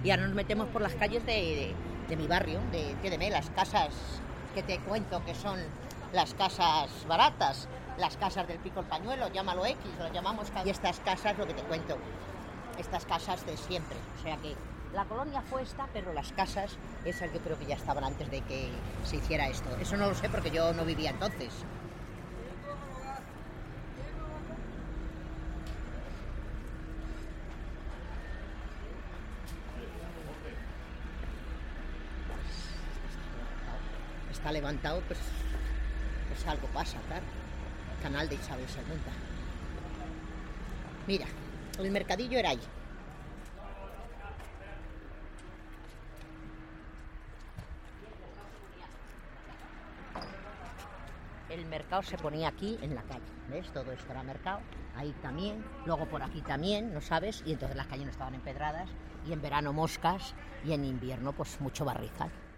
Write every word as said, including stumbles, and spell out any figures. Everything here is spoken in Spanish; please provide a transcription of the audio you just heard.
Y ahora nos metemos por las calles de, de, de mi barrio, de Tío las casas que te cuento que son las casas baratas, las casas del Pico el Pañuelo, llámalo X, lo llamamos, y estas casas, lo que te cuento, estas casas de siempre, o sea que la colonia fue esta, pero las casas, esas yo creo que ya estaban antes de que se hiciera esto. Eso no lo sé porque yo no vivía entonces. Está levantado, pues, pues algo pasa, claro. Canal de Isabel segunda. Mira, el mercadillo era ahí. El mercado se ponía aquí en la calle, ¿ves? Todo esto era mercado, ahí también, luego por aquí también, ¿no sabes? Y entonces las calles no estaban empedradas, y en verano moscas, y en invierno pues mucho barrizal.